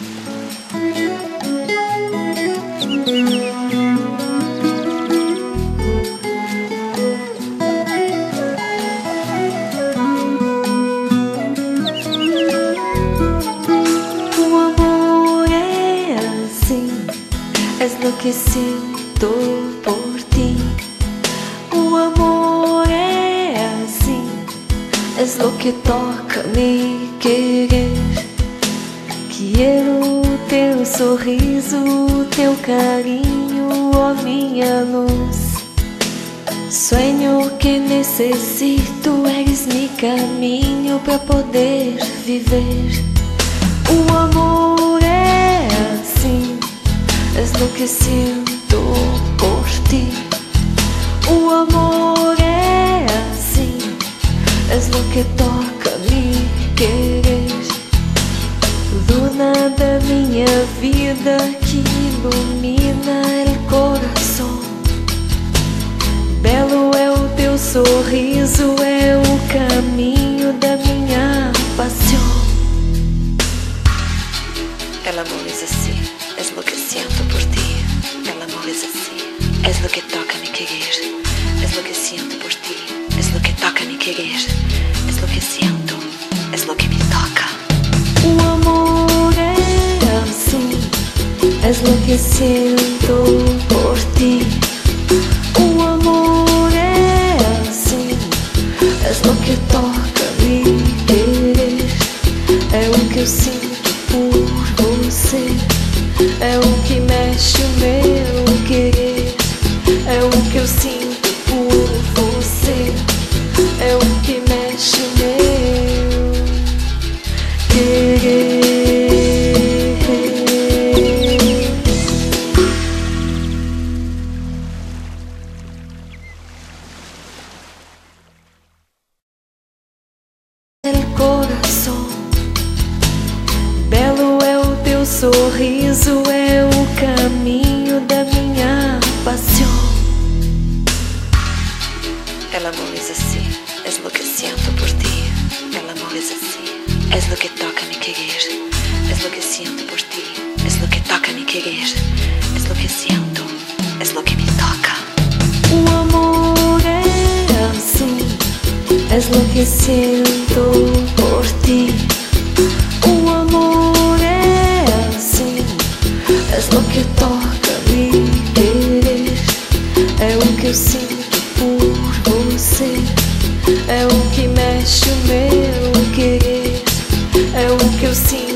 Es lo que siento por ti. O amor é assim, es lo que toca me querer. Quero teu sorriso, teu carinho, ó minha luz. Sueño que necessito, eres mi caminho pra poder viver. O amor é assim, es lo que siento por ti. O amor é assim, es lo que toca me querer. Dona da minha vida que ilumina el coração. Belo é o teu sorriso, é o caminho da minha paixão. El amor es así, es lo que siento por ti. El amor es así, es lo que toca me querer. Es lo que siento por ti, es lo que toca me querer. Es lo que siento, es lo que me toca. O amor é assim, es lo que siento por ti. O amor é assim, es lo que toca me querer. É o que eu sinto por você, é o que mexe o meu querer. É o que eu sinto por você, é o que mexe o meu querer. El coração, belo é o teu sorriso, é o caminho da minha paixão. El amor es así, es lo que siento por ti. El amor es así, es lo que toca me querer. Es lo que siento por ti, es lo que toca me querer. Es lo que siento, es lo que me toca. O amor é assim, es lo que siento por ti. O amor é assim, es lo que toca me querer. É o que eu sinto por você, é o que mexe o meu querer. É o que eu sinto